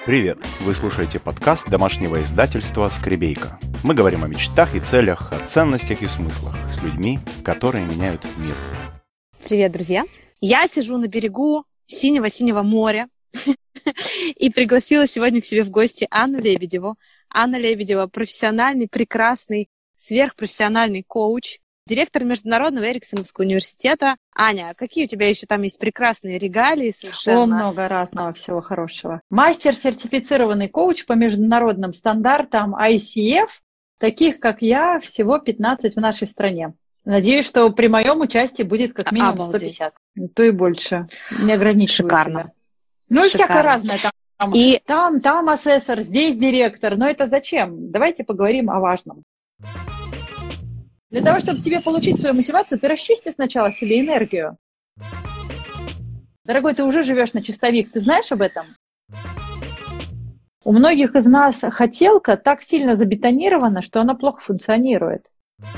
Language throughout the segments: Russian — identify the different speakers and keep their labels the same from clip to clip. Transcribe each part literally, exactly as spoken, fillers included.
Speaker 1: Привет! Вы слушаете подкаст домашнего издательства «Скребейка». Мы говорим о мечтах и целях, о ценностях и смыслах с людьми, которые меняют мир.
Speaker 2: Привет, друзья! Я сижу на берегу синего-синего моря и пригласила сегодня к себе в гости Анну Лебедеву. Анна Лебедева – профессиональный, прекрасный, сверхпрофессиональный коуч, директор Международного Эриксоновского университета. Аня, какие у тебя еще там есть прекрасные регалии совершенно?
Speaker 3: О, много разного всего хорошего. Мастер-сертифицированный коуч по международным стандартам ай си эф, таких как я, всего пятнадцать в нашей стране. Надеюсь, что при моем участии будет как минимум
Speaker 2: Обалдеть.
Speaker 3: сто пятьдесят. То и больше. Не ограничиваю
Speaker 2: Шикарно.
Speaker 3: себя. Ну и
Speaker 2: Шикарно.
Speaker 3: всякое разное. Там, там,
Speaker 2: И...
Speaker 3: там, там асессор, здесь директор. Но это зачем? Давайте поговорим о важном. Для того, чтобы тебе получить свою мотивацию, ты расчисти сначала себе энергию. Дорогой, ты уже живешь на чистовик, ты знаешь об этом? У многих из нас хотелка так сильно забетонирована, что она плохо функционирует.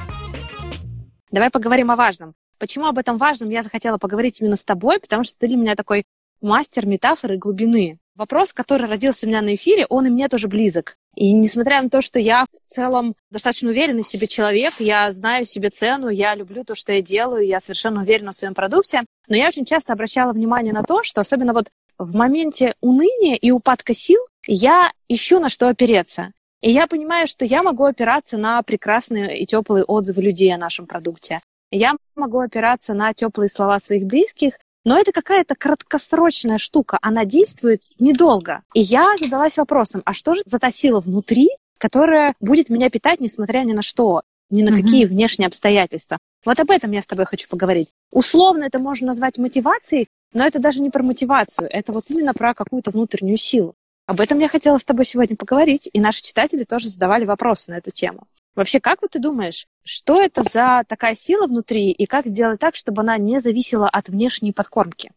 Speaker 2: Давай поговорим о важном. Почему об этом важном я захотела поговорить именно с тобой? Потому что ты для меня такой мастер метафоры глубины. Вопрос, который родился у меня на эфире, он и мне тоже близок. И несмотря на то, что я в целом достаточно уверенный в себе человек, я знаю себе цену, я люблю то, что я делаю, я совершенно уверена в своем продукте, но я очень часто обращала внимание на то, что особенно вот в моменте уныния и упадка сил я ищу на что опереться. И я понимаю, что я могу опираться на прекрасные и теплые отзывы людей о нашем продукте. Я могу опираться на теплые слова своих близких, но это какая-то краткосрочная штука, она действует недолго. И я задалась вопросом, а что же за та сила внутри, которая будет меня питать, несмотря ни на что, ни на mm-hmm. какие внешние обстоятельства? Вот об этом я с тобой хочу поговорить. Условно это можно назвать мотивацией, но это даже не про мотивацию, это вот именно про какую-то внутреннюю силу. Об этом я хотела с тобой сегодня поговорить, и наши читатели тоже задавали вопросы на эту тему. Вообще, как вот ты думаешь, что это за такая сила внутри, и как сделать так, чтобы она не зависела от внешней подкормки?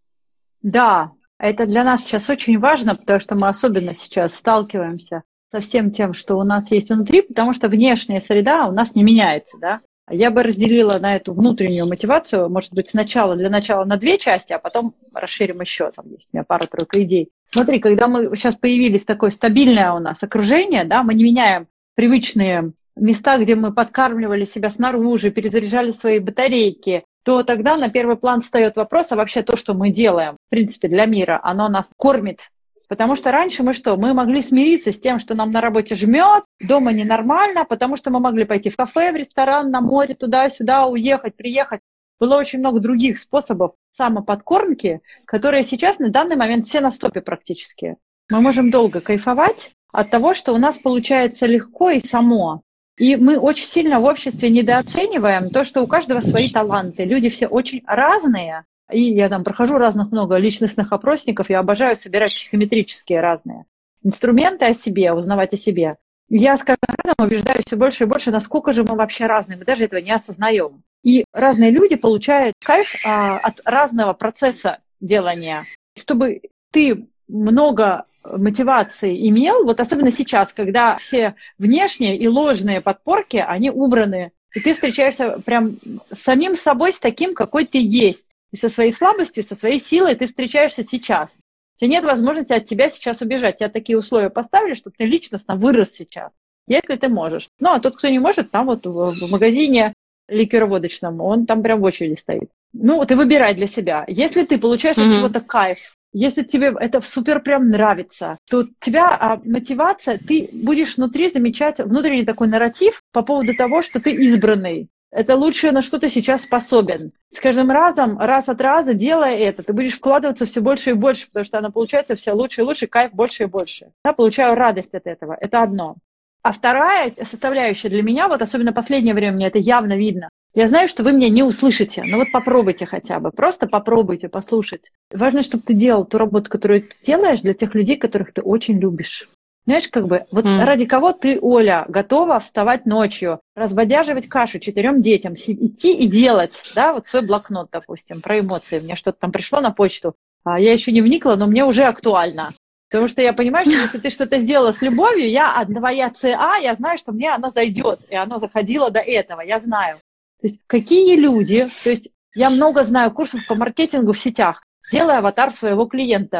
Speaker 3: Да, это для нас сейчас очень важно, потому что мы особенно сейчас сталкиваемся со всем тем, что у нас есть внутри, потому что внешняя среда у нас не меняется, да. Я бы разделила на эту внутреннюю мотивацию, может быть, сначала, для начала на две части, а потом расширим еще, там есть у меня пара-тройка идей. Смотри, когда мы сейчас появились такое стабильное у нас окружение, да, мы не меняем привычные места, где мы подкармливали себя снаружи, перезаряжали свои батарейки, то тогда на первый план встает вопрос, а вообще то, что мы делаем, в принципе, для мира, оно нас кормит. Потому что раньше мы что? Мы могли смириться с тем, что нам на работе жмет, дома ненормально, потому что мы могли пойти в кафе, в ресторан, на море, туда-сюда, уехать, приехать. Было очень много других способов самоподкормки, которые сейчас на данный момент все на стопе практически. Мы можем долго кайфовать от того, что у нас получается легко и само. И мы очень сильно в обществе недооцениваем то, что у каждого свои таланты. Люди все очень разные. И я там прохожу разных много личностных опросников, я обожаю собирать психометрические разные инструменты о себе, узнавать о себе. Я с каждым разом убеждаюсь все больше и больше, насколько же мы вообще разные, мы даже этого не осознаем. И разные люди получают кайф а, от разного процесса делания. Чтобы ты много мотивации имел, вот особенно сейчас, когда все внешние и ложные подпорки, они убраны, и ты встречаешься прям с самим собой, с таким, какой ты есть. И со своей слабостью, со своей силой ты встречаешься сейчас. У тебя нет возможности от тебя сейчас убежать. Тебя такие условия поставили, чтобы ты личностно вырос сейчас, если ты можешь. Ну, а тот, кто не может, там вот в магазине ликероводочном, он там прям в очереди стоит. Ну, ты выбирай для себя. Если ты получаешь mm-hmm. от чего-то кайф, если тебе это супер прям нравится, то у тебя а, мотивация, ты будешь внутри замечать внутренний такой нарратив по поводу того, что ты избранный. Это лучшее, на что ты сейчас способен. С каждым разом, раз от раза, делая это, ты будешь вкладываться все больше и больше, потому что оно получается все лучше и лучше, кайф больше и больше. Я получаю радость от этого. Это одно. А вторая составляющая для меня, вот особенно в последнее время мне это явно видно. Я знаю, что вы меня не услышите, но вот попробуйте хотя бы. Просто попробуйте послушать. Важно, чтобы ты делал ту работу, которую ты делаешь для тех людей, которых ты очень любишь. Знаешь, как бы, вот mm. ради кого ты, Оля, готова вставать ночью, разбодяживать кашу четырем детям, идти и делать, да, вот свой блокнот, допустим, про эмоции. Мне что-то там пришло на почту, а я еще не вникла, но мне уже актуально. Потому что я понимаю, что если ты что-то сделала с любовью, я, твоя ЦА, я знаю, что мне оно зайдет, и оно заходило до этого, я знаю. То есть какие люди, то есть я много знаю курсов по маркетингу в сетях, делай аватар своего клиента.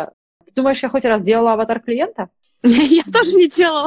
Speaker 3: Ты думаешь, я хоть раз делала аватар клиента?
Speaker 2: Я тоже не делала.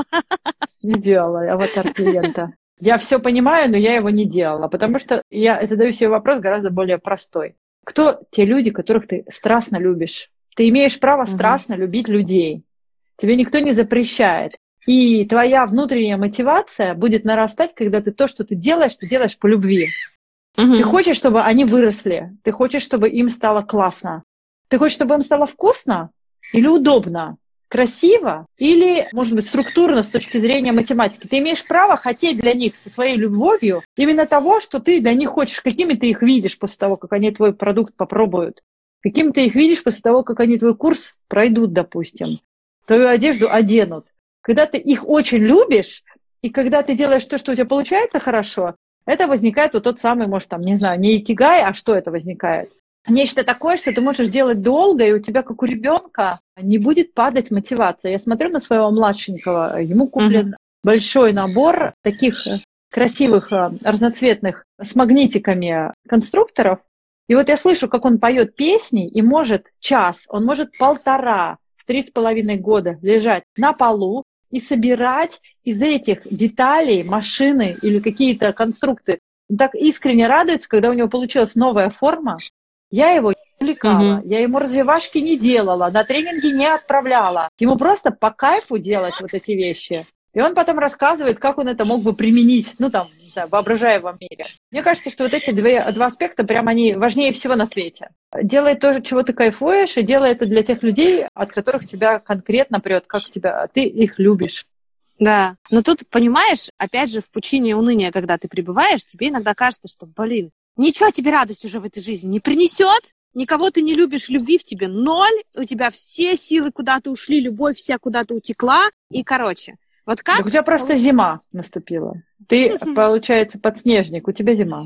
Speaker 3: Не делала аватар клиента. Я все понимаю, но я его не делала, потому что я задаю себе вопрос гораздо более простой. Кто те люди, которых ты страстно любишь? Ты имеешь право угу. страстно любить людей. Тебе никто не запрещает. И твоя внутренняя мотивация будет нарастать, когда ты то, что ты делаешь, ты делаешь по любви. Угу. Ты хочешь, чтобы они выросли. Ты хочешь, чтобы им стало классно. Ты хочешь, чтобы им стало вкусно или удобно? Красиво или, может быть, структурно с точки зрения математики. Ты имеешь право хотеть для них со своей любовью именно того, что ты для них хочешь, какими ты их видишь после того, как они твой продукт попробуют, какими ты их видишь после того, как они твой курс пройдут, допустим, твою одежду оденут. Когда ты их очень любишь, и когда ты делаешь то, что у тебя получается хорошо, это возникает вот тот самый, может, там, не знаю, не икигай, а что это возникает? Нечто такое, что ты можешь делать долго, и у тебя, как у ребенка, не будет падать мотивация. Я смотрю на своего младшенького, ему куплен uh-huh. большой набор таких красивых, разноцветных, с магнитиками конструкторов. И вот я слышу, как он поет песни, и может час, он может полтора, в три с половиной года лежать на полу и собирать из этих деталей машины или какие-то конструкты. Он так искренне радуется, когда у него получилась новая форма. Я его не увлекала, mm-hmm. я ему развивашки не делала, на тренинги не отправляла. Ему просто по кайфу делать вот эти вещи. И он потом рассказывает, как он это мог бы применить, ну там, не знаю, в воображаемом мире. Мне кажется, что вот эти две, два аспекта, прям они важнее всего на свете. Делай то, чего ты кайфуешь, и делай это для тех людей, от которых тебя конкретно прет, как тебя, ты их любишь.
Speaker 2: Да, но тут, понимаешь, опять же, в пучине уныния, когда ты пребываешь, тебе иногда кажется, что, блин, ничего тебе радость уже в этой жизни не принесет, никого ты не любишь, любви в тебе ноль, у тебя все силы куда-то ушли, любовь вся куда-то утекла, и, короче, вот как...
Speaker 3: Так у тебя просто зима наступила. Ты, получается, подснежник, у тебя зима.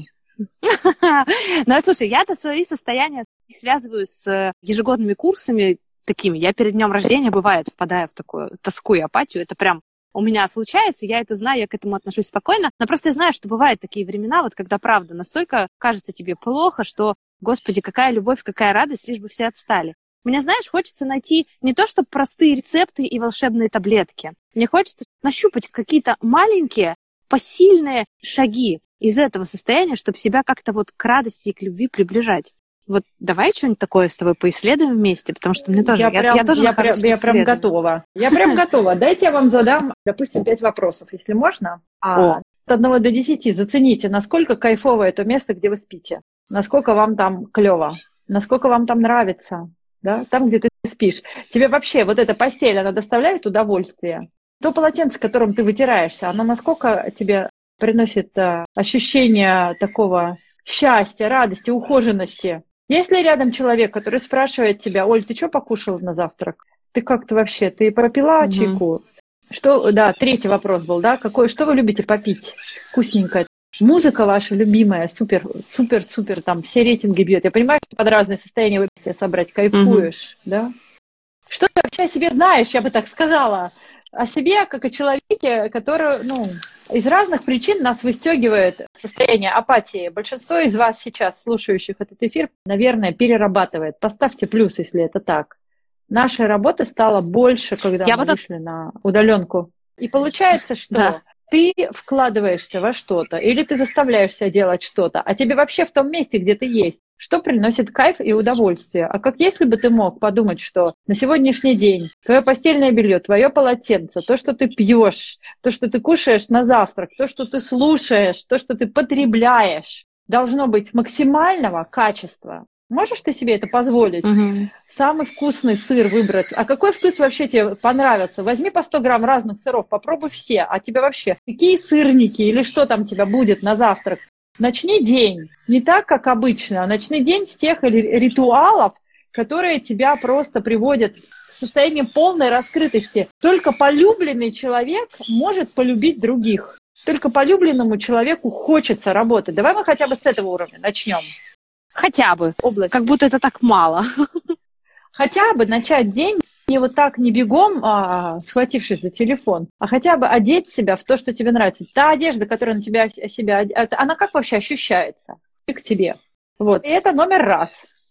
Speaker 2: Ну, слушай, я-то свои состояния связываю с ежегодными курсами такими. Я перед днем рождения, бывает, впадаю в такую тоску и апатию, это прям... У меня случается, я это знаю, я к этому отношусь спокойно, но просто я знаю, что бывают такие времена, вот когда правда настолько кажется тебе плохо, что, господи, какая любовь, какая радость, лишь бы все отстали. Мне, знаешь, хочется найти не то, что простые рецепты и волшебные таблетки. Мне хочется нащупать какие-то маленькие, посильные шаги из этого состояния, чтобы себя как-то вот к радости и к любви приближать. Вот давай что-нибудь такое с тобой поисследуем вместе, потому что мне тоже...
Speaker 3: Я,
Speaker 2: я,
Speaker 3: прям,
Speaker 2: я тоже
Speaker 3: я, прям, я прям готова. Я прям готова. Дайте я вам задам, допустим, пять вопросов, если можно. А, от одного до десяти зацените, насколько кайфовое то место, где вы спите. Насколько вам там клево. Насколько вам там нравится. Да? Там, где ты спишь. Тебе вообще вот эта постель, она доставляет удовольствие? То полотенце, которым ты вытираешься, оно насколько тебе приносит а, ощущение такого счастья, радости, ухоженности? Есть ли рядом человек, который спрашивает тебя: Оль, ты что покушала на завтрак? Ты как-то вообще, ты пропила угу. чайку? Что, да, третий вопрос был, да, какой, что вы любите попить? Вкусненькое. Музыка ваша любимая, супер, супер, супер, там все рейтинги бьет. Я понимаю, что под разные состояния вы все собрать, кайфуешь, угу. да? Что ты вообще о себе знаешь, я бы так сказала? О себе, как о человеке, который, ну, из разных причин нас выстегивает состояние апатии. Большинство из вас сейчас, слушающих этот эфир, наверное, перерабатывает. Поставьте плюс, если это так. Нашей работы стало больше, когда я мы вот вышли от... на удаленку. И получается, что да. ты вкладываешься во что-то, или ты заставляешь себя делать что-то, а тебе вообще в том месте, где ты есть, что приносит кайф и удовольствие. А как если бы ты мог подумать, что на сегодняшний день твое постельное белье, твое полотенце, то, что ты пьешь, то, что ты кушаешь на завтрак, то, что ты слушаешь, то, что ты потребляешь, должно быть максимального качества. Можешь ты себе это позволить? Угу. Самый вкусный сыр выбрать. А какой вкус вообще тебе понравится? Возьми по сто грамм разных сыров, попробуй все. А тебе вообще какие сырники или что там у тебя будет на завтрак? Начни день не так, как обычно, а начни день с тех ритуалов, которые тебя просто приводят в состояние полной раскрытости. Только полюбленный человек может полюбить других. Только полюбленному человеку хочется работать. Давай мы хотя бы с этого уровня начнем.
Speaker 2: Хотя бы. Область. Как будто это так мало.
Speaker 3: Хотя бы начать день не вот так, не бегом, а, схватившись за телефон, а хотя бы одеть себя в то, что тебе нравится. Та одежда, которая на тебя, себя, она как вообще ощущается к тебе? Вот. И это номер раз.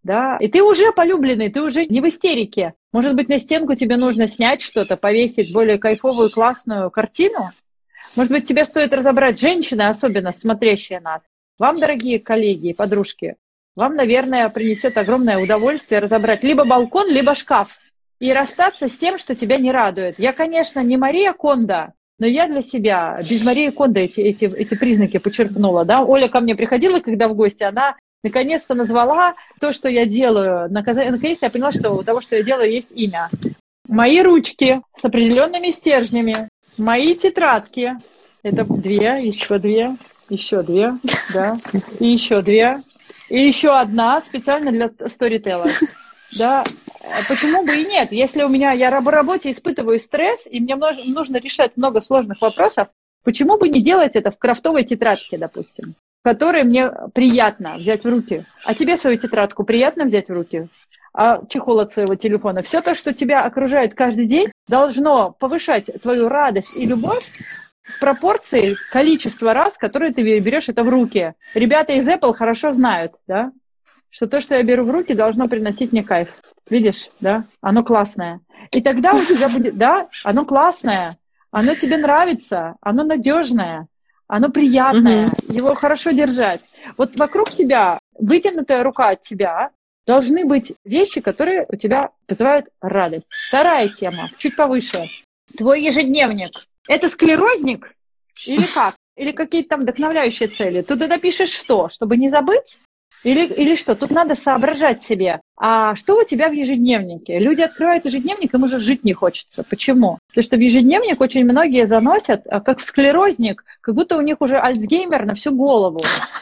Speaker 3: да, и ты уже полюбленный, ты уже не в истерике. Может быть, на стенку тебе нужно снять что-то, повесить более кайфовую, классную картину? Может быть, тебе стоит разобрать, женщины, особенно смотрящие нас. Вам, дорогие коллеги и подружки, вам, наверное, принесет огромное удовольствие разобрать либо балкон, либо шкаф. И расстаться с тем, что тебя не радует. Я, конечно, не Мария Кондо, но я для себя без Марии Кондо эти, эти, эти признаки подчеркнула. Да? Оля ко мне приходила, когда в гости, она наконец-то назвала то, что я делаю. Наконец-то я поняла, что у того, что я делаю, есть имя. Мои ручки с определенными стержнями, мои тетрадки. Это две, еще две, еще две, да, и еще две, и еще одна специально для сторителла. Да, почему бы и нет? Если у меня, я в работе испытываю стресс, и мне нужно решать много сложных вопросов, почему бы не делать это в крафтовой тетрадке, допустим, которую мне приятно взять в руки? А тебе свою тетрадку приятно взять в руки? А чехол от своего телефона? Все то, что тебя окружает каждый день, должно повышать твою радость и любовь в пропорции количества раз, которые ты берешь это в руки. Ребята из Apple хорошо знают, да? Что то, что я беру в руки, должно приносить мне кайф. Видишь, да? Оно классное. И тогда у тебя будет, да, оно классное, оно тебе нравится, оно надежное, оно приятное, угу. Его хорошо держать. Вот вокруг тебя, вытянутая рука от тебя, должны быть вещи, которые у тебя вызывают радость. Вторая тема, чуть повыше. Твой ежедневник. Это склерозник? Или как? Или какие-то там вдохновляющие цели? Ты туда пишешь что? Чтобы не забыть? Или, или что? Тут надо соображать себе. А что у тебя в ежедневнике? Люди открывают ежедневник, им уже жить не хочется. Почему? Потому что в ежедневник очень многие заносят, как в склерозник, как будто у них уже альцгеймер на всю голову.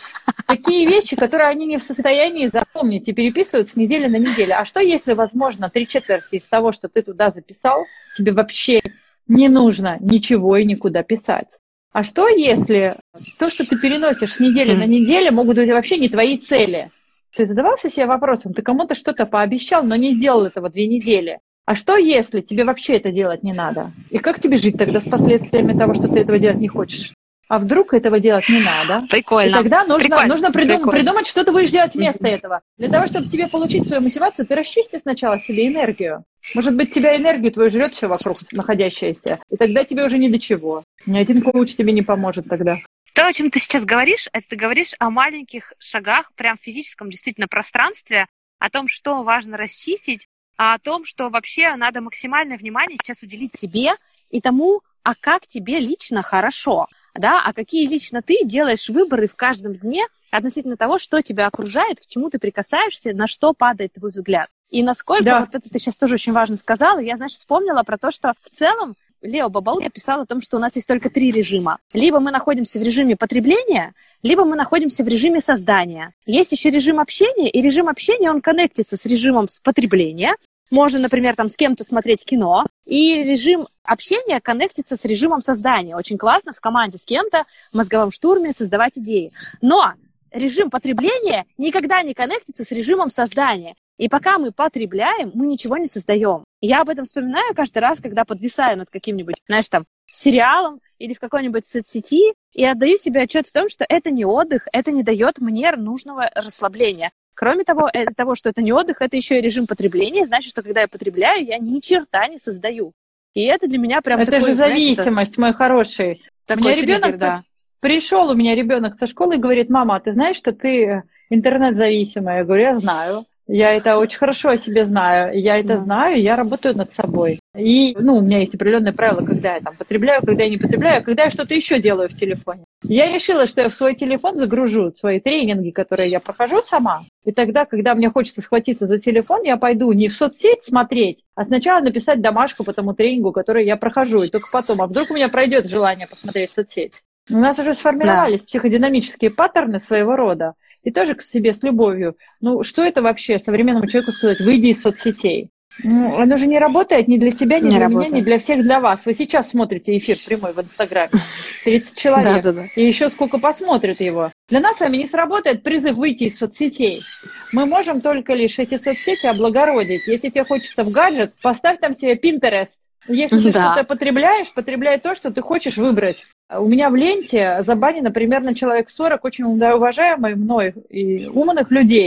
Speaker 3: Такие вещи, которые они не в состоянии запомнить и переписывают с недели на неделю. А что если, возможно, три четверти из того, что ты туда записал, тебе вообще не нужно ничего и никуда писать? А что, если то, что ты переносишь с недели на неделю, могут быть вообще не твои цели? Ты задавался себе вопросом, ты кому-то что-то пообещал, но не сделал этого две недели. А что, если тебе вообще это делать не надо? И как тебе жить тогда с последствиями того, что ты этого делать не хочешь? А вдруг этого делать не надо?
Speaker 2: Прикольно.
Speaker 3: И тогда нужно, нужно придум-
Speaker 2: Прикольно.
Speaker 3: придумать, что ты будешь делать вместо этого. Для того, чтобы тебе получить свою мотивацию, ты расчисти сначала себе энергию. Может быть, тебя энергию твою жрет все вокруг находящееся, и тогда тебе уже ни до чего. Ни один коуч тебе не поможет тогда.
Speaker 2: То, о чем ты сейчас говоришь, это ты говоришь о маленьких шагах, прям в физическом действительно пространстве, о том, что важно расчистить, а о том, что вообще надо максимальное внимание сейчас уделить себе и тому, а как тебе лично хорошо, да, а какие лично ты делаешь выборы в каждом дне относительно того, что тебя окружает, к чему ты прикасаешься, на что падает твой взгляд. И насколько, да. Вот это ты сейчас тоже очень важно сказала, я, знаешь, вспомнила про то, что в целом Лео Бабаут написал о том, что у нас есть только три режима. Либо мы находимся в режиме потребления, либо мы находимся в режиме создания. Есть еще режим общения, и режим общения, он коннектится с режимом с потребления. Можно, например, там с кем-то смотреть кино, и режим общения коннектится с режимом создания. Очень классно в команде с кем-то в мозговом штурме создавать идеи. Но режим потребления никогда не коннектится с режимом создания. И пока мы потребляем, мы ничего не создаем. Я об этом вспоминаю каждый раз, когда подвисаю над каким-нибудь, знаешь, там, сериалом или в какой-нибудь соцсети, и отдаю себе отчет в том, что это не отдых, это не дает мне нужного расслабления. Кроме того, это, того, что это не отдых, это еще и режим потребления. Значит, что когда я потребляю, я ни черта не создаю. И это для меня прям
Speaker 3: это
Speaker 2: такой,
Speaker 3: же зависимость, знаешь, мой хороший.
Speaker 2: Такой
Speaker 3: у меня ребенок
Speaker 2: триггер, да.
Speaker 3: Пришел у меня ребенок со школы и говорит: мама, а ты знаешь, что ты интернет-зависимая? Я говорю: я знаю. Я это очень хорошо о себе знаю. Я это mm. знаю, я работаю над собой. И, ну, у меня есть определенные правила, когда я там потребляю, когда я не потребляю, когда я что-то еще делаю в телефоне. Я решила, что я в свой телефон загружу свои тренинги, которые я прохожу сама. И тогда, когда мне хочется схватиться за телефон, я пойду не в соцсеть смотреть, а сначала написать домашку по тому тренингу, который я прохожу. И только потом, а вдруг у меня пройдет желание посмотреть соцсеть. У нас уже сформировались да. психодинамические паттерны своего рода. И тоже к себе с любовью. Ну, что это вообще современному человеку сказать? Выйди из соцсетей. Ну, оно же не работает ни для тебя, ни не для работает. Меня, ни для всех, для вас. Вы сейчас смотрите эфир прямой в Инстаграме. тридцать человек. Да, да, да. И еще сколько посмотрят его. Для нас с вами не сработает призыв выйти из соцсетей. Мы можем только лишь эти соцсети облагородить. Если тебе хочется в гаджет, поставь там себе Pinterest. Если ты да. что-то потребляешь, потребляй то, что ты хочешь выбрать. У меня в ленте забанено примерно человек сорок очень уважаемых мной и умных людей.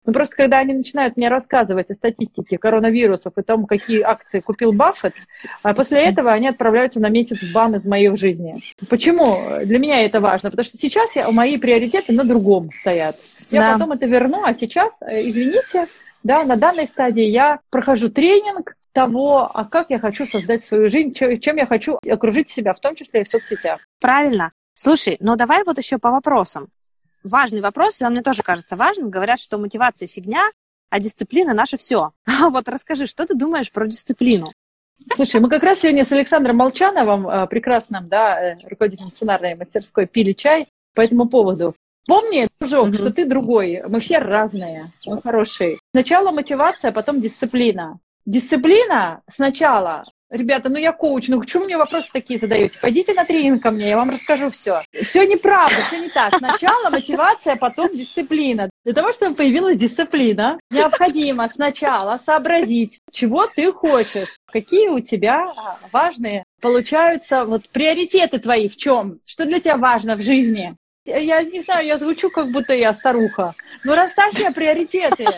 Speaker 3: Ну, просто когда они начинают мне рассказывать о статистике коронавирусов и том, какие акции купил Баффет, а после этого они отправляются на месяц в бан из моей жизни. Почему? Для меня это важно, потому что сейчас я, мои приоритеты на другом стоят. Я
Speaker 2: Да.
Speaker 3: потом это верну, а сейчас, извините, да, на данной стадии я прохожу тренинг того, а как я хочу создать свою жизнь, чем я хочу окружить себя, в том числе и в соцсетях.
Speaker 2: Правильно. Слушай, ну давай вот еще по вопросам. Важный вопрос, он мне тоже кажется важным. Говорят, что мотивация фигня, а дисциплина наше все. А вот расскажи, что ты думаешь про дисциплину?
Speaker 3: Слушай, мы как раз сегодня с Александром Молчановым, прекрасным, да, руководителем сценарной мастерской, пили чай по этому поводу. Помни, дружок, mm-hmm. что ты другой. Мы все разные, мы хорошие. Сначала мотивация, потом дисциплина. Дисциплина сначала. Ребята, ну я коуч, ну почему мне вопросы такие задаете? Пойдите на тренинг ко мне, я вам расскажу все. Все неправда, все не так. Сначала мотивация, потом дисциплина. Для того, чтобы появилась дисциплина, необходимо сначала сообразить, чего ты хочешь, какие у тебя важные получаются вот приоритеты твои в чем, что для тебя важно в жизни. Я не знаю, я звучу, как будто я старуха. Но расставь себе приоритеты.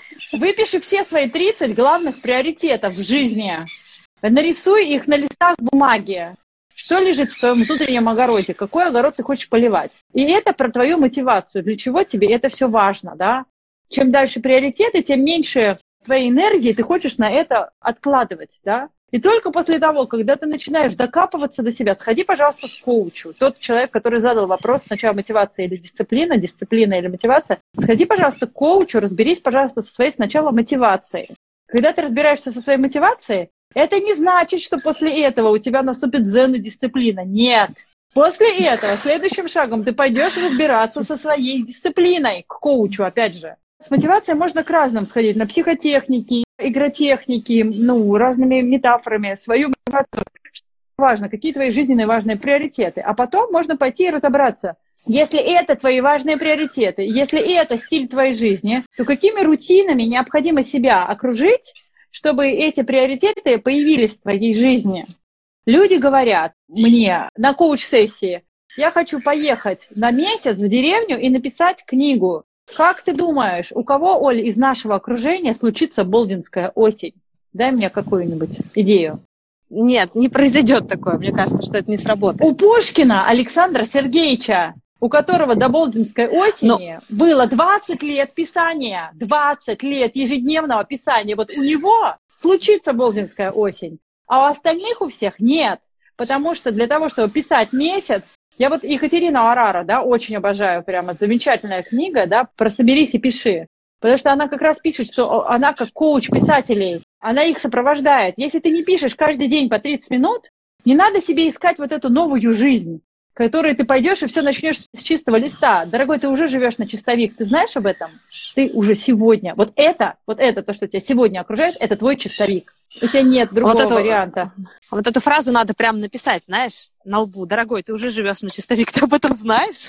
Speaker 3: Выпиши все свои тридцать главных приоритетов в жизни. Нарисуй их на листах бумаги. Что лежит в твоем внутреннем огороде? Какой огород ты хочешь поливать? И это про твою мотивацию. Для чего тебе это все важно, да? Чем дальше приоритеты, тем меньше твоей энергии ты хочешь на это откладывать, да? И только после того, когда ты начинаешь докапываться до себя, сходи, пожалуйста, с коучу. Тот человек, который задал вопрос, сначала мотивация или дисциплина, дисциплина или мотивация, сходи, пожалуйста, к коучу, разберись, пожалуйста, со своей сначала мотивацией. Когда ты разбираешься со своей мотивацией, это не значит, что после этого у тебя наступит дзен и дисциплина. Нет. После этого следующим шагом ты пойдешь разбираться со своей дисциплиной к коучу, опять же. С мотивацией можно к разным сходить, на психотехники, игротехники, ну, разными метафорами, свою мотивацию. Что важно, какие твои жизненные важные приоритеты. А потом можно пойти и разобраться. Если это твои важные приоритеты, если это стиль твоей жизни, то какими рутинами необходимо себя окружить, чтобы эти приоритеты появились в твоей жизни? Люди говорят мне на коуч-сессии: я хочу поехать на месяц в деревню и написать книгу. Как ты думаешь, у кого, Оль, из нашего окружения случится Болдинская осень? Дай мне какую-нибудь идею.
Speaker 2: Нет, не произойдет такое. Мне кажется, что это не сработает.
Speaker 3: У Пушкина Александра Сергеевича, у которого до Болдинской осени Но... было двадцать лет писания, двадцать лет ежедневного писания. Вот у него случится Болдинская осень, а у остальных у всех нет. Потому что для того, чтобы писать месяц, я вот Екатерину Арара, да, очень обожаю, прямо замечательная книга, да, про «Соберись и пиши». Потому что она как раз пишет, что она как коуч писателей, она их сопровождает. Если ты не пишешь каждый день по тридцать минут, не надо себе искать вот эту новую жизнь, в которой ты пойдешь и все начнешь с чистого листа. Дорогой, ты уже живешь на чистовик, ты знаешь об этом? Ты уже сегодня. Вот это, вот это, то, что тебя сегодня окружает, это твой чистовик. У тебя нет другого вот эту, варианта.
Speaker 2: Вот эту фразу надо прям написать, знаешь, на лбу. Дорогой, ты уже живешь на чистовик, ты об этом знаешь?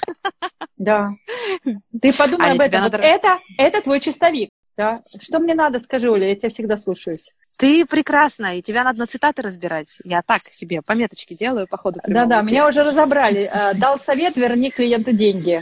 Speaker 3: Да. Ты подумай Аня, об этом. Вот надо... это, это твой чистовик. Да? Что мне надо, скажи, Оля, я тебя всегда слушаюсь.
Speaker 2: Ты прекрасна, и тебя надо на цитаты разбирать. Я так себе пометочки делаю по ходу.
Speaker 3: Да-да, меня уже разобрали. Дал совет, верни клиенту деньги.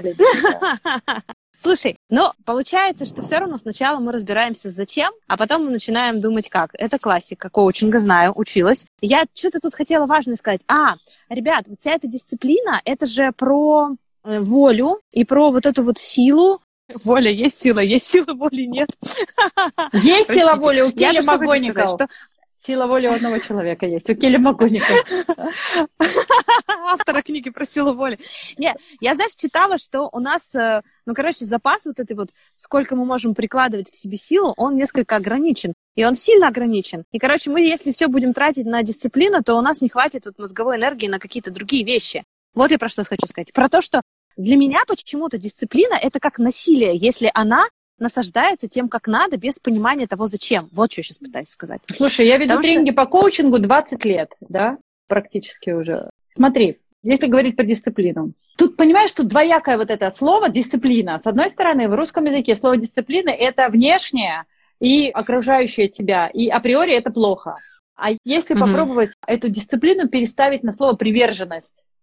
Speaker 2: Слушай, ну, получается, что все равно сначала мы разбираемся зачем, а потом мы начинаем думать как. Это классика коучинга, знаю, училась. Я что-то тут хотела важное сказать. А, ребят, вот вся эта дисциплина, это же про волю и про вот эту вот силу. Воля есть сила, есть сила, воли нет.
Speaker 3: Есть сила воли у Келли Магоникова. Что... Сила воли у одного человека есть, у Келли Магоникова.
Speaker 2: Автора книги про силу воли. Нет, я, знаешь, читала, что у нас, ну, короче, запас вот этой вот, сколько мы можем прикладывать к себе силу, он несколько ограничен. И он сильно ограничен. И, короче, мы, если все будем тратить на дисциплину, то у нас не хватит вот мозговой энергии на какие-то другие вещи. Вот я про что хочу сказать. Про то, что для меня почему-то дисциплина – это как насилие, если она насаждается тем, как надо, без понимания того, зачем. Вот что я сейчас пытаюсь сказать.
Speaker 3: Слушай, я веду Потому тренинги что... по коучингу двадцать лет, да, практически уже. Смотри, если говорить про дисциплину. Тут, понимаешь, тут двоякое вот это слово «дисциплина». С одной стороны, в русском языке слово «дисциплина» – это внешнее и окружающее тебя, и априори это плохо. А если mm-hmm. попробовать эту дисциплину переставить на слово «приверженность»,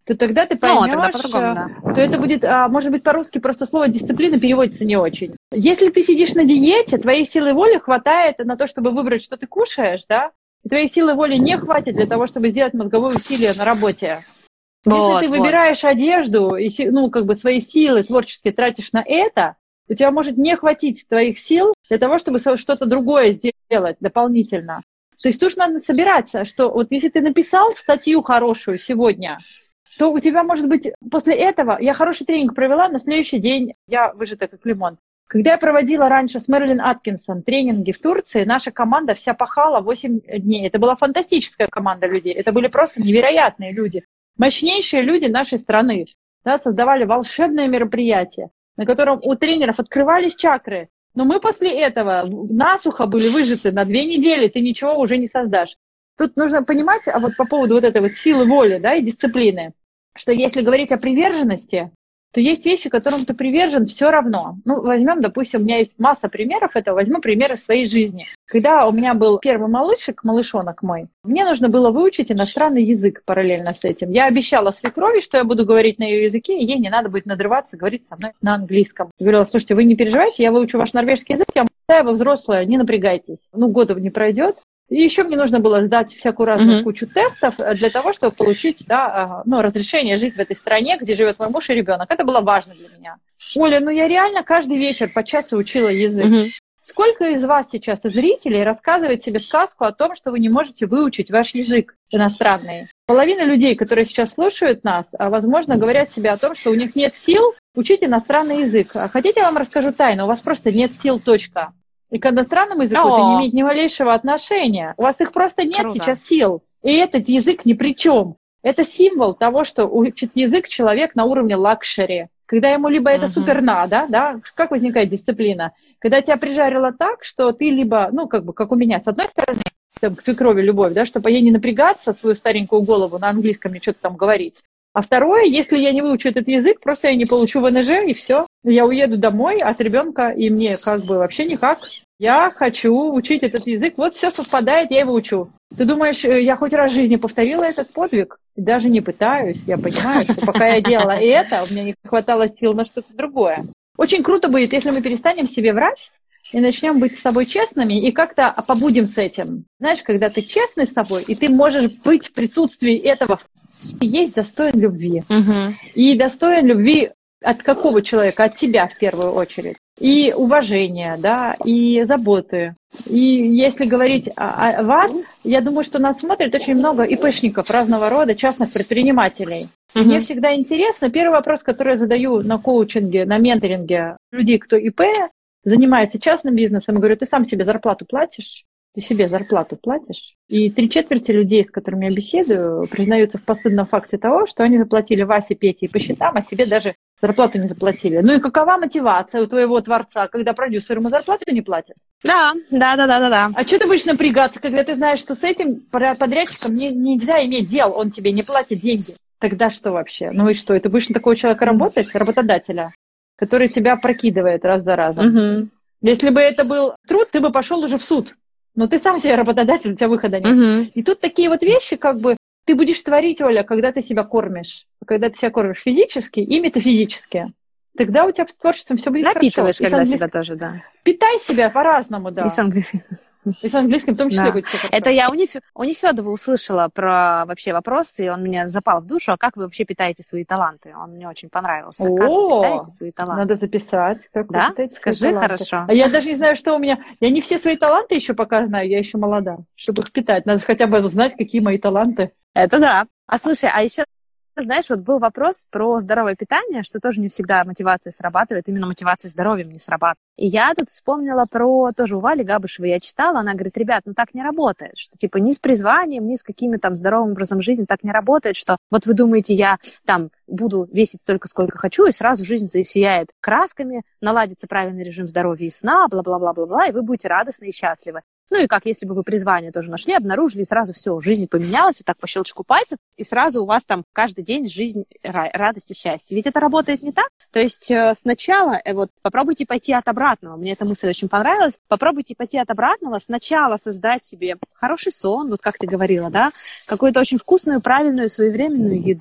Speaker 3: то тогда ты
Speaker 2: Ну,
Speaker 3: поймешь,
Speaker 2: тогда по-другому, да.
Speaker 3: то это будет, а, может быть, по-русски просто слово «дисциплина» переводится не очень. Если ты сидишь на диете, твоей силы воли хватает на то, чтобы выбрать, что ты кушаешь, да, и твоей силы воли не хватит для того, чтобы сделать мозговое усилие на работе.
Speaker 2: Вот,
Speaker 3: Если ты
Speaker 2: вот.
Speaker 3: выбираешь одежду и, ну, как бы свои силы творческие тратишь на это, у тебя может не хватить твоих сил для того, чтобы что-то другое сделать дополнительно. То есть тут надо собираться, что вот если ты написал статью хорошую сегодня, то у тебя, может быть, после этого... Я хороший тренинг провела, на следующий день я выжата как лимон. Когда я проводила раньше с Мэрилин Аткинсон тренинги в Турции, наша команда вся пахала восемь дней. Это была фантастическая команда людей. Это были просто невероятные люди. Мощнейшие люди нашей страны. Да, создавали волшебное мероприятие, на котором у тренеров открывались чакры. Но мы после этого насухо были выжаты на две недели, ты ничего уже не создашь. Тут нужно понимать, а вот по поводу вот этой вот силы воли, да, и дисциплины, что если говорить о приверженности, то есть вещи, которым ты привержен все равно. Ну, возьмем, допустим, у меня есть масса примеров этого, возьму примеры своей жизни. Когда у меня был первый малышик, малышонок мой, мне нужно было выучить иностранный язык параллельно с этим. Я обещала свекрови, что я буду говорить на ее языке, и ей не надо будет надрываться, говорить со мной на английском. Я говорила: слушайте, вы не переживайте, я выучу ваш норвежский язык, я молодая, вы взрослая, не напрягайтесь. Ну, года не пройдет. И еще мне нужно было сдать всякую разную mm-hmm. кучу тестов для того, чтобы получить, да, ну, разрешение жить в этой стране, где живет мой муж и ребенок. Это было важно для меня. Оля, ну я реально каждый вечер по часу учила язык. Mm-hmm. Сколько из вас сейчас, из зрителей, рассказывает себе сказку о том, что вы не можете выучить ваш язык иностранный? Половина людей, которые сейчас слушают нас, возможно, говорят себе о том, что у них нет сил учить иностранный язык. А хотите, я вам расскажу тайну? У вас просто нет сил, точка. И к иностранному языку
Speaker 2: О!
Speaker 3: это не имеет ни малейшего отношения. У вас их просто нет
Speaker 2: Круто.
Speaker 3: Сейчас сил. И этот язык ни при чем. Это символ того, что учит язык человек на уровне лакшери. Когда ему либо это uh-huh. супер надо, да, как возникает дисциплина? Когда тебя прижарило так, что ты либо, ну, как бы, как у меня, с одной стороны, там, к свекрови любовь, да, чтобы ей не напрягаться, свою старенькую голову на английском мне что-то там говорить. А второе, если я не выучу этот язык, просто я не получу ВНЖ, и все. Я уеду домой от ребенка, и мне как бы вообще никак. Я хочу учить этот язык. Вот все совпадает, я его учу. Ты думаешь, я хоть раз в жизни повторила этот подвиг? Даже не пытаюсь. Я понимаю, что пока я делала это, у меня не хватало сил на что-то другое. Очень круто будет, если мы перестанем себе врать и начнем быть с собой честными и как-то побудем с этим. Знаешь, когда ты честный с собой, и ты можешь быть в присутствии этого, ты есть достоин любви. Угу. И достоин любви от какого человека? От тебя в первую очередь. И уважения, да, и заботы. И если говорить о, о вас, я думаю, что нас смотрит очень много ИПшников разного рода, частных предпринимателей. Uh-huh. Мне всегда интересно, первый вопрос, который я задаю на коучинге, на менторинге людей, кто ИП, занимается частным бизнесом, я говорю: ты сам себе зарплату платишь? Ты себе зарплату платишь? И три четверти людей, с которыми я беседую, признаются в постыдном факте того, что они заплатили Васе, Пете и по счетам, а себе даже зарплату не заплатили. Ну и какова мотивация у твоего творца, когда продюсер ему зарплату не платит?
Speaker 2: Да, да, да, да, да, да.
Speaker 3: А что ты будешь напрягаться, когда ты знаешь, что с этим подрядчиком не, нельзя иметь дел, он тебе не платит деньги? Тогда что вообще? Ну и что, ты будешь на такого человека работать, работодателя, который тебя прокидывает раз за разом? Угу. Если бы это был труд, ты бы пошел уже в суд. Но ты сам себе работодатель, у тебя выхода нет. Угу. И тут такие вот вещи, как бы, ты будешь творить, Оля, когда ты себя кормишь. Когда ты себя кормишь физически и метафизически. Тогда у тебя с творчеством все будет
Speaker 2: Напитываешь,
Speaker 3: хорошо.
Speaker 2: когда
Speaker 3: английским...
Speaker 2: себя тоже, да.
Speaker 3: Питай себя по-разному, да.
Speaker 2: И с английским.
Speaker 3: И с английским в том числе
Speaker 2: да.
Speaker 3: будет все хорошо.
Speaker 2: Это я у, Неф... у Нефёдова услышала про вообще вопрос, и он мне запал в душу. А как вы вообще питаете свои таланты? Он мне очень понравился.
Speaker 3: О,
Speaker 2: как вы питаете свои таланты?
Speaker 3: Надо записать. Как
Speaker 2: да?
Speaker 3: Вы питаете
Speaker 2: Скажи,
Speaker 3: свои таланты.
Speaker 2: хорошо.
Speaker 3: А я даже не знаю, что у меня... Я не все свои таланты еще пока знаю, я еще молода. Чтобы их питать, надо хотя бы узнать, какие мои таланты.
Speaker 2: Это да. А слушай, а еще... Знаешь, вот был вопрос про здоровое питание, что тоже не всегда мотивация срабатывает, именно мотивация здоровьем не срабатывает. И я тут вспомнила про, тоже у Вали Габышевой я читала, она говорит: ребят, ну так не работает, что типа ни с призванием, ни с каким-то там здоровым образом жизни так не работает, что вот вы думаете, я там буду весить столько, сколько хочу, и сразу жизнь засияет красками, наладится правильный режим здоровья и сна, бла-бла-бла-бла-бла, и вы будете радостны и счастливы. Ну и как, если бы вы призвание тоже нашли, обнаружили, и сразу все, жизнь поменялась, вот так по щелчку пальцев, и сразу у вас там каждый день жизнь, радость и счастье. Ведь это работает не так. То есть э, сначала, э, вот, попробуйте пойти от обратного. Мне эта мысль очень понравилась. Попробуйте пойти от обратного. Сначала создать себе хороший сон, вот как ты говорила, да, какую-то очень вкусную, правильную, своевременную еду,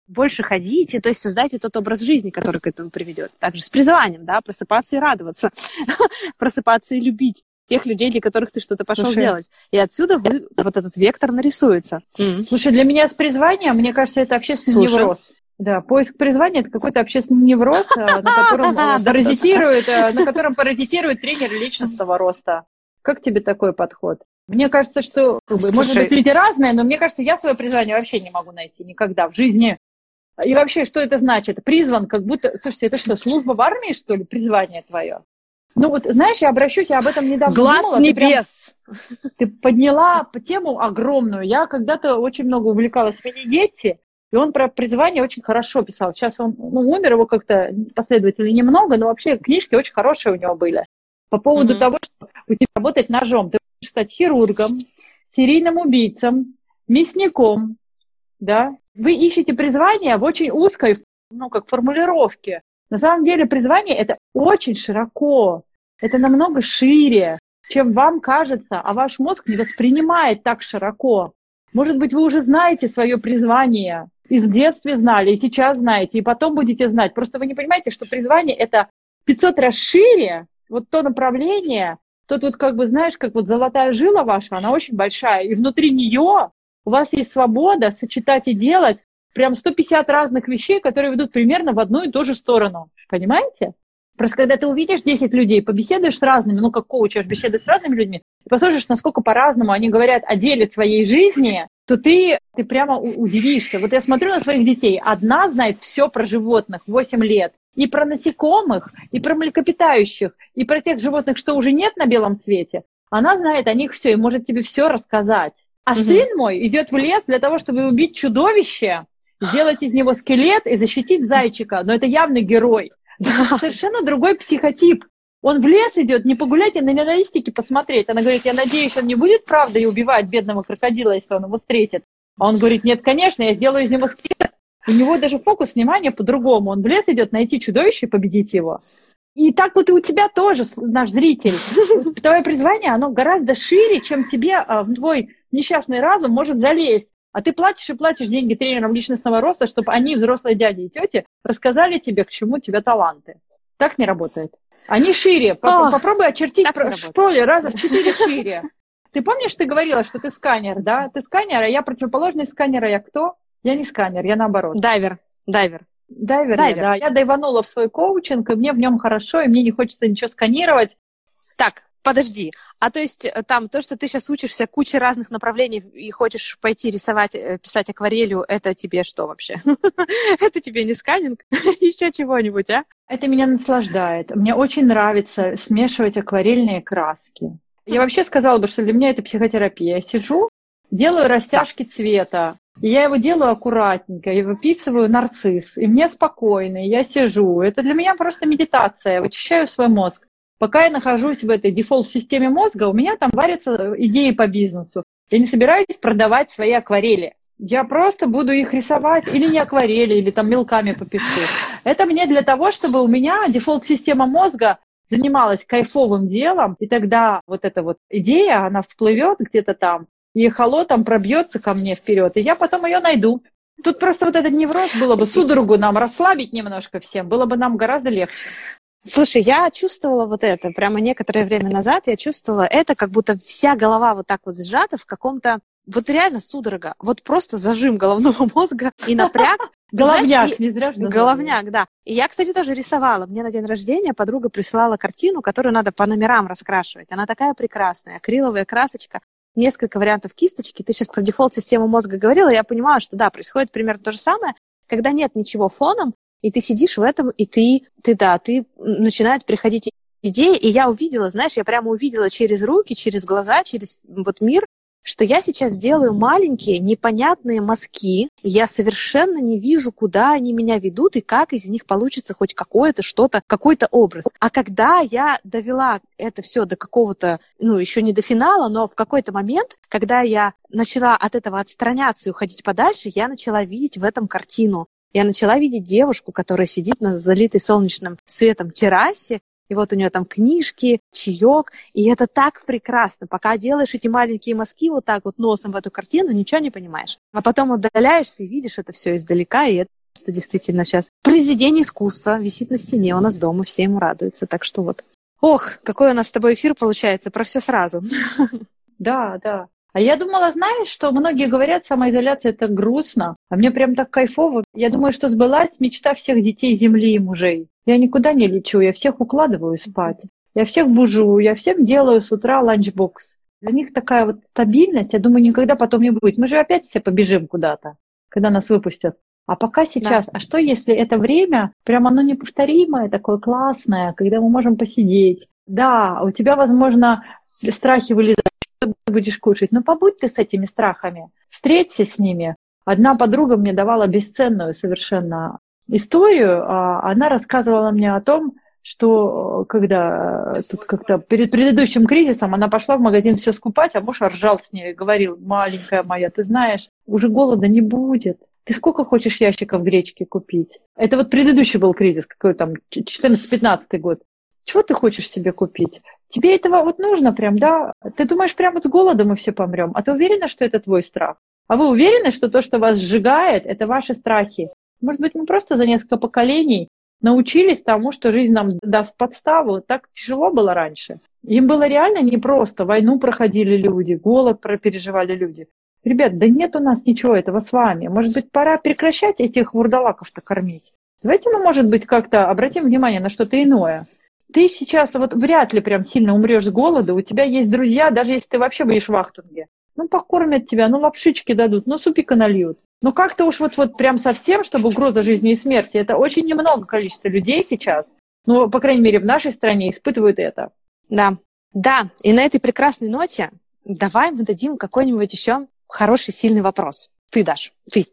Speaker 2: больше ходить, и то есть создайте тот образ жизни, который к этому приведет. Также с призванием, да, просыпаться и радоваться, просыпаться и любить тех людей, для которых ты что-то пошел
Speaker 3: Слушай,
Speaker 2: делать. И отсюда вы, вот этот вектор нарисуется.
Speaker 3: Слушай, для меня с призванием, мне кажется, это общественный
Speaker 2: Слушай.
Speaker 3: невроз. Да, поиск призвания – это какой-то общественный невроз, на котором паразитирует, на котором паразитирует тренер личностного роста. Как тебе такой подход? Мне кажется, что, как бы, может быть, люди разные, но мне кажется, я свое призвание вообще не могу найти никогда в жизни. И вообще, что это значит? Призван, как будто... Слушайте, это что, служба в армии, что ли, призвание твое? Ну вот, знаешь, я обращусь, я об этом недавно
Speaker 2: Глаз
Speaker 3: думала.
Speaker 2: небес!
Speaker 3: Ты, прям, ты подняла тему огромную. Я когда-то очень много увлекалась Венедетти, и он про призвание очень хорошо писал. Сейчас он ну, умер, его как-то последователей немного, но вообще книжки очень хорошие у него были. По поводу mm-hmm. того, что у тебя работать ножом. Ты можешь стать хирургом, серийным убийцем, мясником, да? Вы ищете призвание в очень узкой, ну, как формулировке. На самом деле призвание – это очень широко, это намного шире, чем вам кажется, а ваш мозг не воспринимает так широко. Может быть, вы уже знаете свое призвание, и в детстве знали, и сейчас знаете, и потом будете знать. Просто вы не понимаете, что призвание – это пятьсот раз шире, вот то направление, тот вот как бы, знаешь, как вот золотая жила ваша, она очень большая, и внутри нее у вас есть свобода сочетать и делать прям сто пятьдесят разных вещей, которые ведут примерно в одну и ту же сторону. Понимаете? Просто когда ты увидишь десять людей, побеседуешь с разными, ну, как коуч, беседуешь с разными людьми, и послушаешь, насколько по-разному они говорят о деле своей жизни, то ты, ты прямо удивишься. Вот я смотрю на своих детей. Одна знает все про животных, восемь лет. И про насекомых, и про млекопитающих, и про тех животных, что уже нет на белом свете. Она знает о них все и может тебе все рассказать. А угу. сын мой идет в лес для того, чтобы убить чудовище, сделать из него скелет и защитить зайчика. Но это явный герой. Это совершенно другой психотип. Он в лес идет, не погулять, а на реалистике посмотреть. Она говорит, я надеюсь, он не будет правдой убивать бедного крокодила, если он его встретит. А он говорит, нет, конечно, я сделаю из него скелет. У него даже фокус внимания по-другому. Он в лес идет найти чудовище и победить его. И так вот и у тебя тоже, наш зритель. Твое призвание, оно гораздо шире, чем тебе в твой несчастный разум может залезть. А ты платишь и платишь деньги тренерам личностного роста, чтобы они, взрослые дяди и тети, рассказали тебе, к чему у тебя таланты. Так не работает. Они шире. Ох, попробуй очертить в поле раза в четыре шире. Ты помнишь, ты говорила, что ты сканер, да? Ты сканер, а я противоположный сканера. Я кто? Я не сканер, я наоборот.
Speaker 2: Дайвер. Дайвер.
Speaker 3: Дайвер, Дайвер. Да. Я дайванула в свой коучинг, и мне в нем хорошо, и мне не хочется ничего сканировать.
Speaker 2: Так, подожди. А то есть там то, что ты сейчас учишься куче разных направлений и хочешь пойти рисовать, писать акварелью, это тебе что вообще? Это тебе не сканинг? Еще чего-нибудь, а?
Speaker 3: Это меня наслаждает. Мне очень нравится смешивать акварельные краски. Я вообще сказала бы, что для меня это психотерапия. Я сижу, делаю растяжки цвета. И я его делаю аккуратненько, и выписываю нарцисс, и мне спокойно, и я сижу. Это для меня просто медитация, я вычищаю свой мозг. Пока я нахожусь в этой дефолт-системе мозга, у меня там варятся идеи по бизнесу. Я не собираюсь продавать свои акварели. Я просто буду их рисовать или не акварели, или там мелками попишу. Это мне для того, чтобы у меня дефолт-система мозга занималась кайфовым делом, и тогда вот эта вот идея, она всплывет где-то там, и эхоло там пробьется ко мне вперед, и я потом ее найду. Тут просто вот этот невроз было бы судорогу нам расслабить немножко всем, было бы нам гораздо легче.
Speaker 2: Слушай, я чувствовала вот это, прямо некоторое время назад я чувствовала это, как будто вся голова вот так вот сжата в каком-то, вот реально судорога, вот просто зажим головного мозга и напряг.
Speaker 3: Головняк, не зря же назвали.
Speaker 2: Головняк, да. И я, кстати, тоже рисовала. Мне на день рождения подруга прислала картину, которую надо по номерам раскрашивать. Она такая прекрасная, акриловая красочка. Несколько вариантов кисточки. Ты сейчас про дефолт-систему мозга говорила, и я понимала, что да, происходит примерно то же самое, когда нет ничего фоном, и ты сидишь в этом, и ты, ты да, ты начинают приходить идеи, и я увидела, знаешь, я прямо увидела через руки, через глаза, через вот мир, что я сейчас делаю маленькие непонятные мазки, и я совершенно не вижу, куда они меня ведут и как из них получится хоть какое-то что-то, какой-то образ. А когда я довела это все до какого-то, ну, еще не до финала, но в какой-то момент, когда я начала от этого отстраняться и уходить подальше, я начала видеть в этом картину. Я начала видеть девушку, которая сидит на залитой солнечным светом террасе, и вот у нее там книжки, чаек, и это так прекрасно. Пока делаешь эти маленькие мазки вот так вот носом в эту картину, ничего не понимаешь. А потом отдаляешься и видишь это все издалека, и это просто действительно сейчас произведение искусства висит на стене у нас дома, все ему радуются. Так что вот. Ох, какой у нас с тобой эфир получается, про все сразу.
Speaker 3: Да, да. А я думала, знаешь, что многие говорят, самоизоляция – это грустно, а мне прям так кайфово. Я думаю, что сбылась мечта всех детей Земли и мужей. Я никуда не лечу, я всех укладываю спать, я всех бужу, я всем делаю с утра ланчбокс. Для них такая вот стабильность, я думаю, никогда потом не будет. Мы же опять все побежим куда-то, когда нас выпустят. А пока сейчас, да. А что если это время, прям оно неповторимое, такое классное, когда мы можем посидеть? Да, у тебя, возможно, страхи вылезают, что ты будешь кушать, но побудь ты с этими страхами, встреться с ними. Одна подруга мне давала бесценную совершенно историю, она рассказывала мне о том, что когда тут как-то перед предыдущим кризисом она пошла в магазин все скупать, а муж ржал с ней и говорил: маленькая моя, ты знаешь, уже голода не будет. Ты сколько хочешь ящиков гречки купить? Это вот предыдущий был кризис, какой там, четырнадцатый-пятнадцатый год. Чего ты хочешь себе купить? Тебе этого вот нужно прям, да? Ты думаешь, прям вот с голода мы все помрем? А ты уверена, что это твой страх? А вы уверены, что то, что вас сжигает, это ваши страхи? Может быть, мы просто за несколько поколений научились тому, что жизнь нам даст подставу. Так тяжело было раньше. Им было реально непросто. Войну проходили люди, голод переживали люди. Ребят, да нет у нас ничего этого с вами. Может быть, пора прекращать этих вурдалаков-то кормить. Давайте мы, может быть, как-то обратим внимание на что-то иное. Ты сейчас вот вряд ли прям сильно умрешь с голода. У тебя есть друзья, даже если ты вообще будешь в вахтунге. Ну, покормят тебя, ну, лапшички дадут, ну, супика нальют. Ну, как-то уж вот-вот прям совсем, чтобы угроза жизни и смерти. Это очень немного количество людей сейчас, ну, по крайней мере, в нашей стране испытывают это.
Speaker 2: Да, да. И на этой прекрасной ноте давай мы дадим какой-нибудь еще хороший, сильный вопрос. Ты дашь, ты.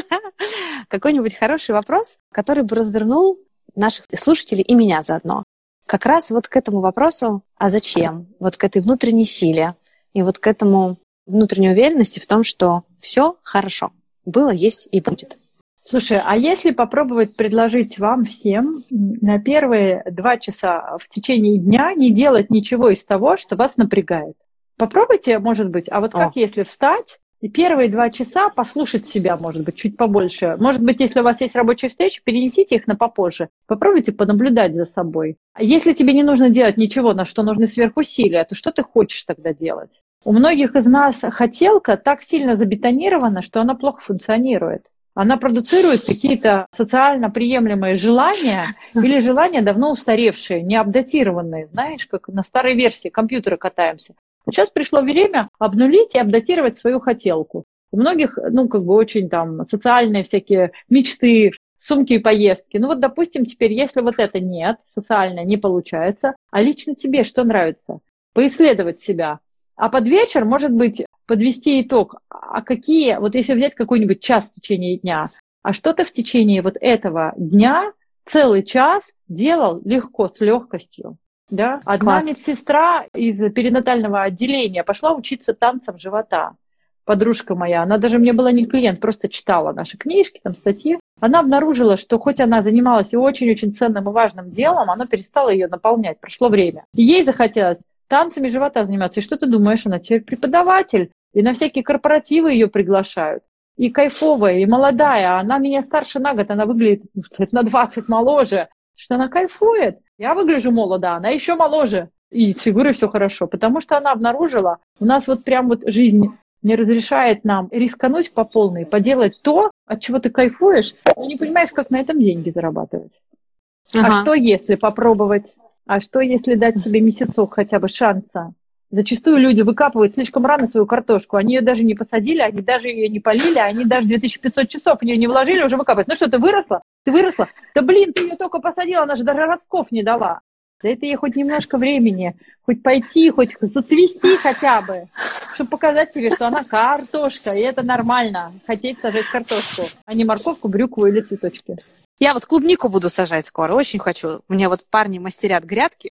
Speaker 2: Какой-нибудь хороший вопрос, который бы развернул наших слушателей и меня заодно. Как раз вот к этому вопросу, а зачем? Вот к этой внутренней силе и вот к этому внутренней уверенности в том, что все хорошо. Было, есть и будет.
Speaker 3: Слушай, а если попробовать предложить вам всем на первые два часа в течение дня не делать ничего из того, что вас напрягает? Попробуйте, может быть, а вот как О. если встать и первые два часа послушать себя, может быть, чуть побольше. Может быть, если у вас есть рабочие встречи, перенесите их на попозже. Попробуйте понаблюдать за собой. А если тебе не нужно делать ничего, на что нужны сверхусилия, то что ты хочешь тогда делать? У многих из нас хотелка так сильно забетонирована, что она плохо функционирует. Она продуцирует какие-то социально приемлемые желания или желания давно устаревшие, неапдатированные. Знаешь, как на старой версии компьютера катаемся. Вот сейчас пришло время обнулить и апдатировать свою хотелку. У многих, ну, как бы очень там социальные всякие мечты, сумки и поездки. Ну вот, допустим, теперь, если вот это нет, социальное не получается, а лично тебе что нравится? Поисследовать себя. А под вечер, может быть, подвести итог. А какие, вот если взять какой-нибудь час в течение дня, а что ты в течение вот этого дня целый час делал легко, с легкостью? Да? Одна Класс. медсестра из перинатального отделения пошла учиться танцам живота. Подружка моя, она даже мне была не клиент, просто читала наши книжки, там статьи. Она обнаружила, что хоть она занималась и очень-очень ценным и важным делом, она перестала ее наполнять, прошло время. И ей захотелось танцами живота заниматься. И что ты думаешь, она теперь преподаватель, и на всякие корпоративы ее приглашают. И кайфовая, и молодая. Она меня старше на год, она выглядит на двадцать моложе, что она кайфует. Я выгляжу молодо, она еще моложе. И с фигурой все хорошо, потому что она обнаружила, у нас вот прям вот жизнь не разрешает нам рискануть по полной, поделать то, от чего ты кайфуешь, но не понимаешь, как на этом деньги зарабатывать. Ага. А что если попробовать, а что если дать себе месяцок хотя бы шанса? Зачастую люди выкапывают слишком рано свою картошку, они ее даже не посадили, они даже ее не полили, они даже две тысячи пятьсот часов в нее не вложили, уже выкапывают. Ну что, ты выросла? Ты выросла? Да блин, ты ее только посадила, она же даже ростков не дала. Да это ей хоть немножко времени, хоть пойти, хоть зацвести хотя бы, чтобы показать тебе, что она картошка, и это нормально, хотеть сажать картошку, а не морковку, брюкву или цветочки.
Speaker 2: Я вот клубнику буду сажать скоро, очень хочу. У меня вот парни мастерят грядки,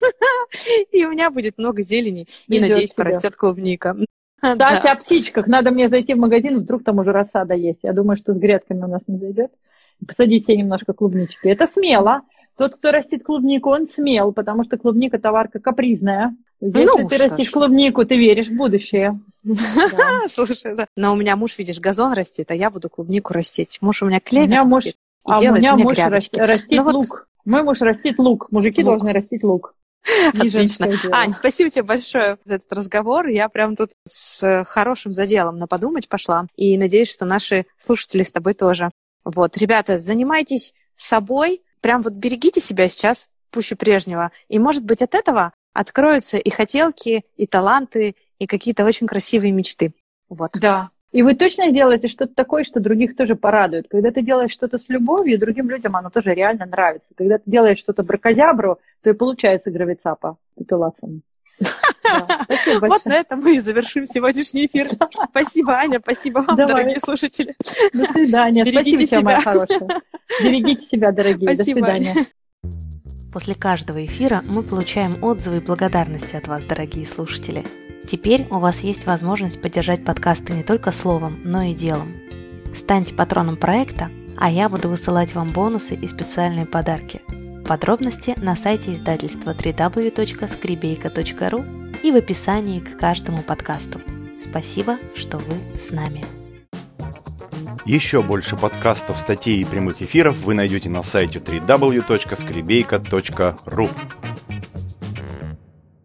Speaker 2: и у меня будет много зелени, и, надеюсь, порастет клубника.
Speaker 3: Кстати, о птичках. Надо мне зайти в магазин, вдруг там уже рассада есть. Я думаю, что с грядками у нас не зайдет. Посадить себе немножко клубнички. Это смело. Тот, кто растит клубнику, он смел, потому что клубника товарка капризная. Если
Speaker 2: Ну,
Speaker 3: ты
Speaker 2: что
Speaker 3: растишь
Speaker 2: ж.
Speaker 3: клубнику, ты веришь в будущее.
Speaker 2: Слушай, да. Но у меня муж, видишь, газон растит, а я буду клубнику растить. Муж у меня
Speaker 3: У
Speaker 2: клевер
Speaker 3: меня муж,
Speaker 2: растит и
Speaker 3: а у
Speaker 2: делает
Speaker 3: меня
Speaker 2: мне
Speaker 3: муж
Speaker 2: грядочки.
Speaker 3: рас- растит
Speaker 2: Ну вот-
Speaker 3: лук. Мой муж растит лук. Мужики
Speaker 2: Лук.
Speaker 3: должны растить лук. Не
Speaker 2: Отлично.
Speaker 3: женское дело.
Speaker 2: Ань, спасибо тебе большое за этот разговор. Я прям тут с хорошим заделом на подумать пошла. И надеюсь, что наши слушатели с тобой тоже. Вот, ребята, занимайтесь собой. Прям вот берегите себя сейчас пуще прежнего. И, может быть, от этого откроются и хотелки, и таланты, и какие-то очень красивые мечты. Вот.
Speaker 3: Да. И вы точно сделаете что-то такое, что других тоже порадует. Когда ты делаешь что-то с любовью, другим людям оно тоже реально нравится. Когда ты делаешь что-то бракозябру, то и получается гравицапа с папиласом. Да. Спасибо
Speaker 2: Вот
Speaker 3: большое.
Speaker 2: на этом мы и завершим сегодняшний эфир. Спасибо, Аня, спасибо вам,
Speaker 3: Давай.
Speaker 2: дорогие слушатели.
Speaker 3: До свидания.
Speaker 2: Берегите
Speaker 3: Спасибо тебе, моя
Speaker 2: себя.
Speaker 3: хорошая. Берегите себя, дорогие.
Speaker 2: Спасибо.
Speaker 3: До свидания.
Speaker 4: После каждого эфира мы получаем отзывы и благодарности от вас, дорогие слушатели. Теперь у вас есть возможность поддержать подкасты не только словом, но и делом. Станьте патроном проекта, а я буду высылать вам бонусы и специальные подарки. Подробности на сайте издательства дабл ю дабл ю дабл ю точка скребейка точка ру и в описании к каждому подкасту. Спасибо, что вы с нами.
Speaker 1: Еще больше подкастов, статей и прямых эфиров вы найдете на сайте дабл ю дабл ю дабл ю точка скребейка точка ру.